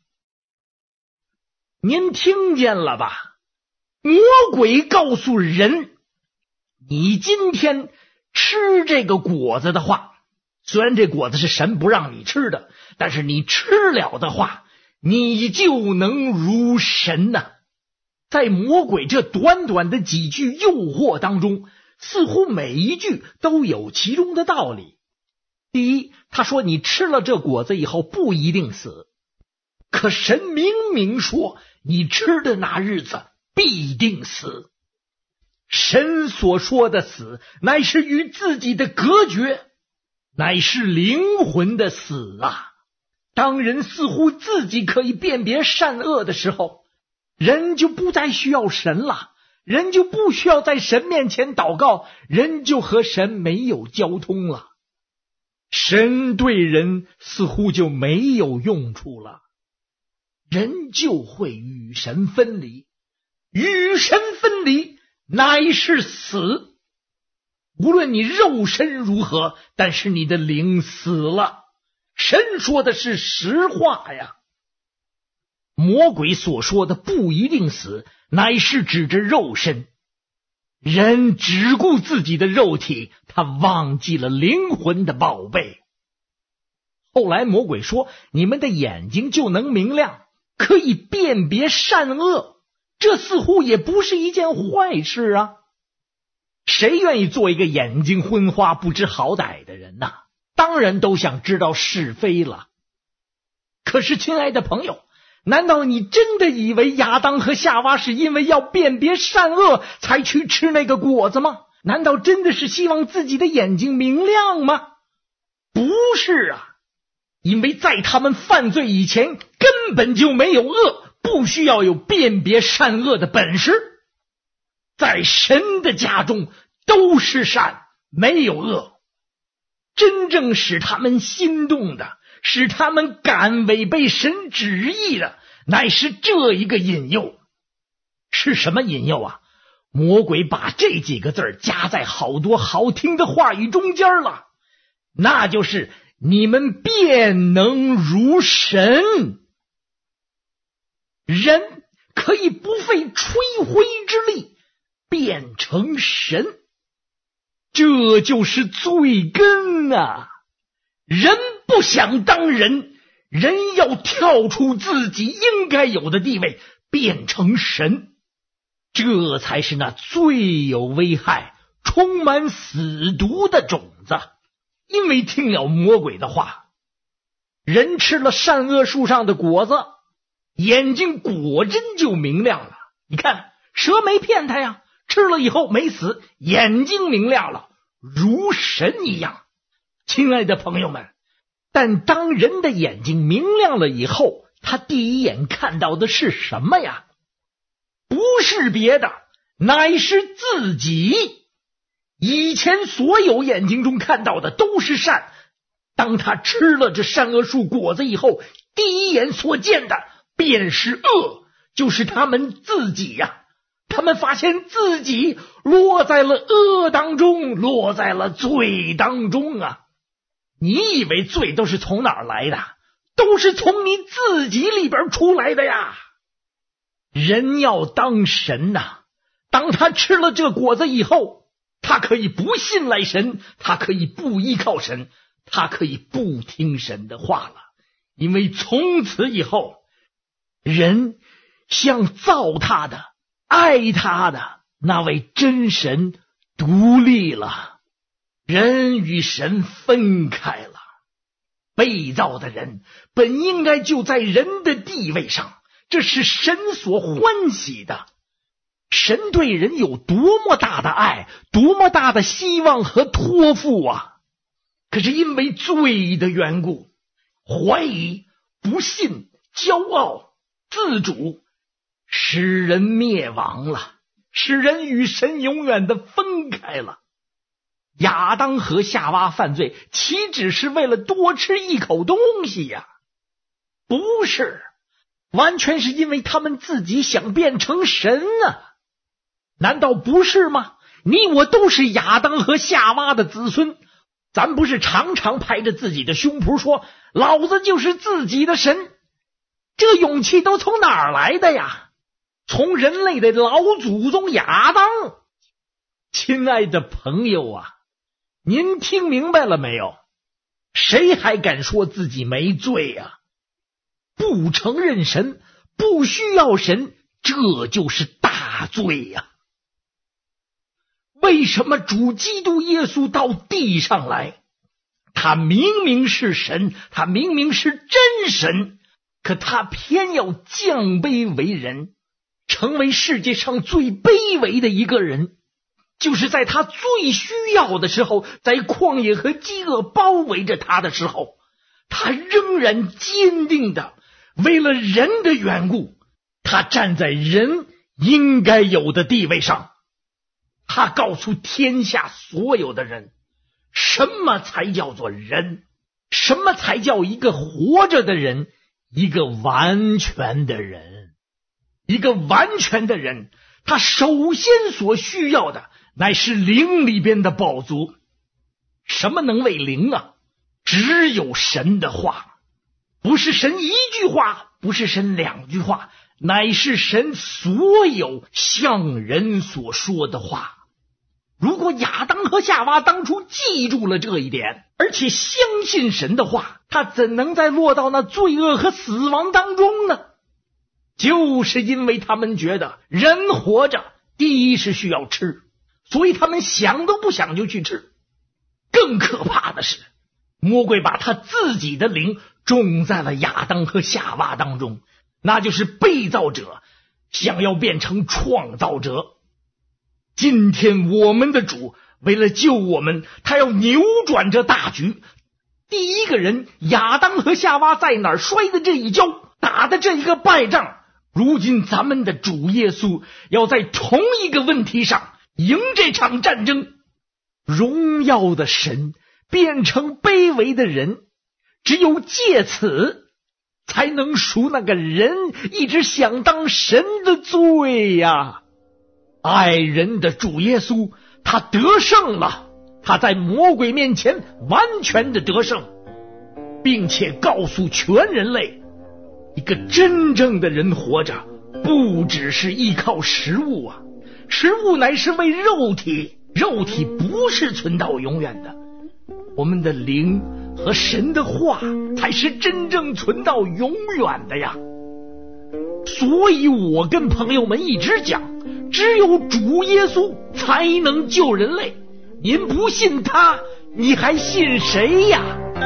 您听见了吧？魔鬼告诉人，你今天吃这个果子的话，虽然这果子是神不让你吃的，但是你吃了的话，你就能如神呐。在魔鬼这短短的几句诱惑当中，似乎每一句都有其中的道理。第一，他说你吃了这果子以后不一定死，可神明明说你吃的那日子必定死。神所说的死，乃是与自己的隔绝，乃是灵魂的死啊。当人似乎自己可以辨别善恶的时候，人就不再需要神了，人就不需要在神面前祷告，人就和神没有交通了，神对人似乎就没有用处了，人就会与神分离。与神分离乃是死，无论你肉身如何，但是你的灵死了。神说的是实话呀。魔鬼所说的不一定死，乃是指着肉身。人只顾自己的肉体，他忘记了灵魂的宝贝。 后来魔鬼说，你们的眼睛就能明亮，可以辨别善恶，这似乎也不是一件坏事啊。谁愿意做一个眼睛昏花不知好歹的人呢？当然都想知道是非了。可是亲爱的朋友，难道你真的以为亚当和夏娃是因为要辨别善恶才去吃那个果子吗？难道真的是希望自己的眼睛明亮吗？不是啊，因为在他们犯罪以前根本就没有恶，不需要有辨别善恶的本事。在神的家中都是善，没有恶。真正使他们心动的，使他们敢违背神旨意的，乃是这一个引诱。是什么引诱啊？魔鬼把这几个字加在好多好听的话语中间了，那就是你们便能如神。人可以不费吹灰之力变成神，这就是罪根啊！人不想当人，人要跳出自己应该有的地位，变成神，这才是那最有危害、充满死毒的种子。因为听了魔鬼的话，人吃了善恶树上的果子，眼睛果真就明亮了。你看，蛇没骗他呀，吃了以后没死，眼睛明亮了，如神一样。亲爱的朋友们，但当人的眼睛明亮了以后，他第一眼看到的是什么呀？不是别的，乃是自己。以前所有眼睛中看到的都是善，当他吃了这善恶树果子以后，第一眼所见的便是恶，就是他们自己呀。他们发现自己落在了恶当中，落在了罪当中啊！你以为罪都是从哪儿来的？都是从你自己里边出来的呀！人要当神呐，当他吃了这果子以后，他可以不信赖神，他可以不依靠神，他可以不听神的话了。因为从此以后，人向造他的、爱他的那位真神独立了，人与神分开了。被造的人本应该就在人的地位上，这是神所欢喜的。神对人有多么大的爱，多么大的希望和托付啊！可是因为罪的缘故，怀疑、不信、骄傲、自主，使人灭亡了，使人与神永远的分开了。亚当和夏娃犯罪，岂只是为了多吃一口东西呀？不是，完全是因为他们自己想变成神啊！难道不是吗？你我都是亚当和夏娃的子孙，咱不是常常拍着自己的胸脯说，老子就是自己的神？这勇气都从哪儿来的呀？从人类的老祖宗亚当。亲爱的朋友啊，您听明白了没有？谁还敢说自己没罪啊？不承认神，不需要神，这就是大罪呀！为什么主基督耶稣到地上来？他明明是神，他明明是真神，可他偏要降卑为人，成为世界上最卑微的一个人。就是在他最需要的时候，在旷野和饥饿包围着他的时候，他仍然坚定的为了人的缘故，他站在人应该有的地位上。他告诉天下所有的人，什么才叫做人，什么才叫一个活着的人，一个完全的人。一个完全的人，他首先所需要的乃是灵里边的饱足。什么能为灵啊？只有神的话，不是神一句话，不是神两句话，乃是神所有向人所说的话。 如果亚当和夏娃当初记住了这一点，而且相信神的话，他怎能再落到那罪恶和死亡当中呢？就是因为他们觉得人活着第一是需要吃，所以他们想都不想就去吃。更可怕的是，魔鬼把他自己的灵种在了亚当和夏娃当中，那就是被造者想要变成创造者。今天我们的主为了救我们，他要扭转这大局。第一个人亚当和夏娃在哪儿摔的这一跤，打的这一个败仗，如今咱们的主耶稣要在同一个问题上赢这场战争。荣耀的神变成卑微的人，只有借此才能赎那个人一直想当神的罪呀。爱人的主耶稣，他得胜了，他在魔鬼面前完全的得胜，并且告诉全人类，一个真正的人活着不只是依靠食物啊，食物乃是为肉体，肉体不是存到永远的，我们的灵和神的话才是真正存到永远的呀。所以我跟朋友们一直讲，只有主耶稣才能救人类，您不信他，你还信谁呀？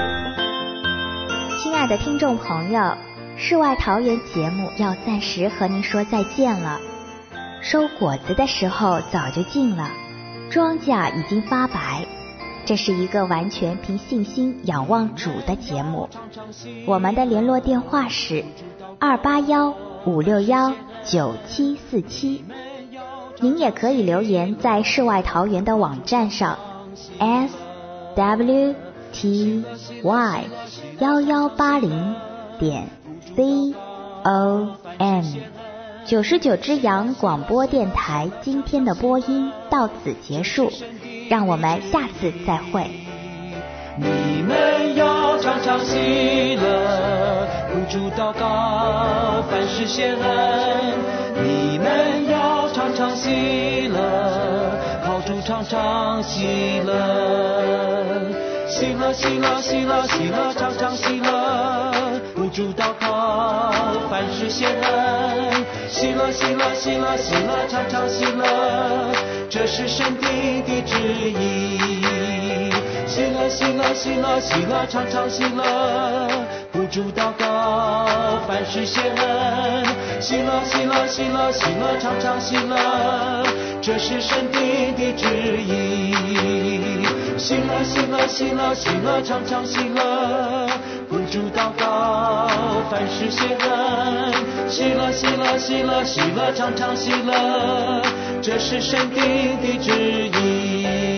亲爱的听众朋友，世外桃源节目要暂时和您说再见了。收果子的时候早就近了，庄稼已经发白，这是一个完全凭信心仰望主的节目。我们的联络电话是281-561-9747，您也可以留言在世外桃源的网站上 swty1180.com。 99只羊广播电台今天的播音到此结束，让我们下次再会。 你们要常常喜乐，不住祷告，凡事谢恩。你们要常常喜乐，靠主常常喜乐。喜乐喜乐喜乐喜乐，常常喜乐，不住祷告，凡事谢恩。喜乐喜乐喜乐喜乐，常常喜乐，这是神定的旨意。喜乐喜乐喜乐喜乐，常常喜乐，不住祷告，凡事谢恩。喜乐喜乐喜乐喜乐，常常喜乐，这是神定的旨意。喜乐喜乐喜乐喜乐，常常喜乐，不住祷告，凡事谢恩。喜乐喜乐喜乐喜乐，常常喜乐，这是神定的旨意。